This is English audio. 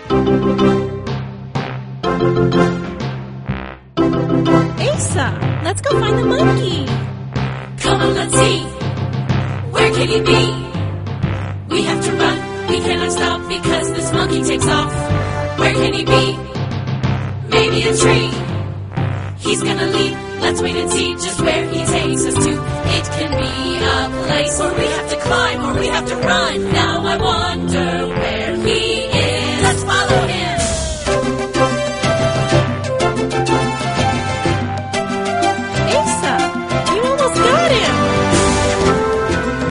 Asa, let's go find the monkey. Come on, let's see. Where can he be? We have to run, we cannot stop because this monkey takes off. Where can he be? Maybe a tree. He's gonna leap, let's wait and see just where he takes us to. It can be a place where we have to climb or we have to run. Now I wonder where